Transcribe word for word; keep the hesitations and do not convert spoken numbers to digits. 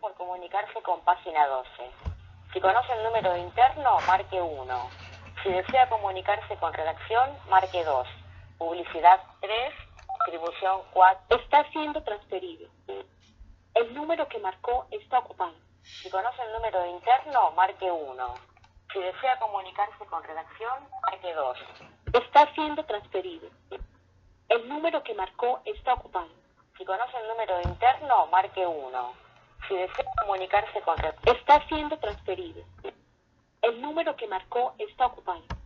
por comunicarse con página doce. Si conoce el número interno, marque uno. Si desea comunicarse con redacción, marque dos. Publicidad tres, distribución cuatro. Está siendo transferido. El número que marcó está ocupado. Si conoce el número interno, marque uno. Si desea comunicarse con redacción, marque dos. Está siendo transferido. El número que marcó está ocupado. Si conoce el número interno, marque uno. Si desea comunicarse con redacción, Está siendo transferido. El número que marcó está ocupado.